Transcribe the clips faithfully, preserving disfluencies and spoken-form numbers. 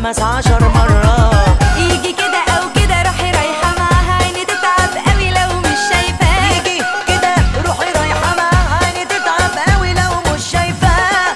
خمس عشر مرة. يجي كده او كده روحي رايحة معاها عيني تتعب قوي لو مش شايفاه. يجي كده روحي رايحة معاها عيني تتعب قوي لو مش شايفاه.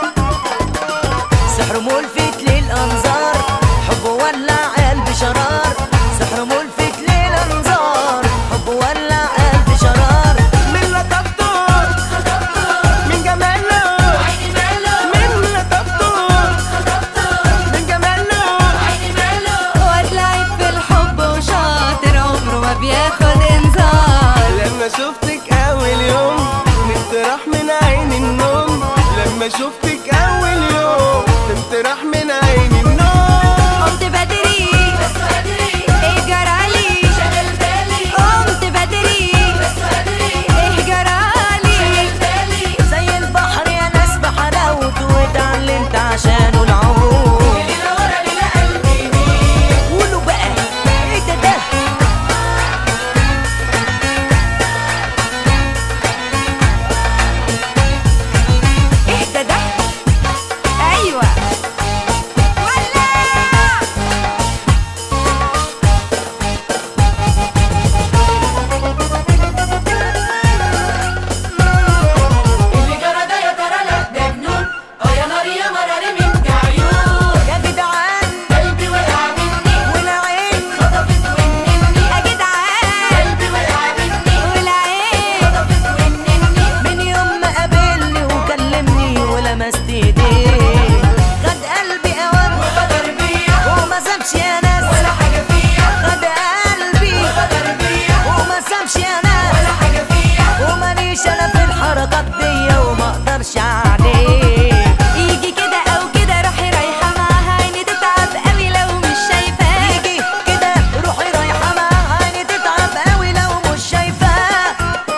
سحر ملفت للأنظار، حب ولع قلب شرار. سحر ملفت للأنظار، حب ولع قلب شرار. من لطفته من جماله عيني ماله، من لطفته من جماله عيني ماله. واد لعيب في الحب وشاطر عمره ما بياخد انذار. لما شفتك اول يوم نمت راح من عين النوم. لما شفتك اول يوم نمت راح من عين النوم. قمت بدري بس بدري ايه جرالي شغل بالي. قمت بدري بس بدري ايه جرالي شغل بالي. زي البحر يا ناس بحلاوته، واتعلمت عشانه العوم. ليلة ورا ليلة قلبي مين. قولوا بقى ايه ده ده اهدى ده ايوه ولا اللي جرى ده يا ترى لا ده جنون. اه يا نار يا مراري من عيون. يا جدعان قلبي وقع مني والعين خطفت ونني. يا جدعان قلبي وقع مني والعين خطفت ونني. من يوم ما قابلني وكلمني ولمست ايديه، خد قلبي اوام غدر بيا وما سابش يا ناس. ولا حاجة فيا. خد قلبي غدر بيا وما سابش يا ناس. ولا حاجة فيا. وماليش انا في الحركات دي وما اقدرش عليه. يجي كده او كده روحي رايحة معاها عيني تتعب قوي لو مش شايفاه. يجي كده روحي رايحة معاها عيني تتعب قوي لو مش شايفاه.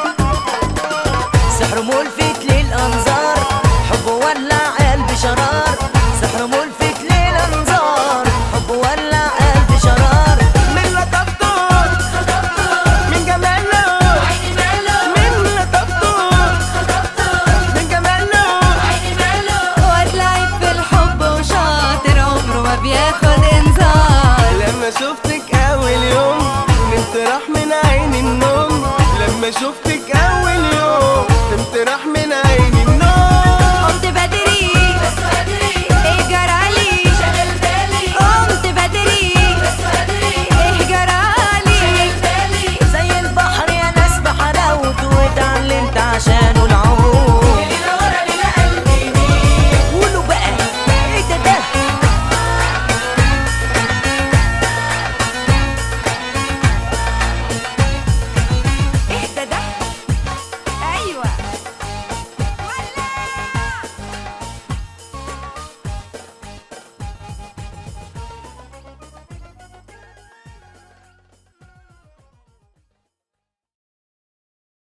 سحر ملفت للأنظار، حب ولع قلب شرار. سحر ملفت للأنظار، حب ولع قلب شرار. من لطفته من جماله عيني ماله، من لطفته من جماله عيني ماله. واد لعيب في الحب وشاطر عمره ما بياخد انذار. لما شفتك اول يوم نمت راح من عين النوم. لما شفتك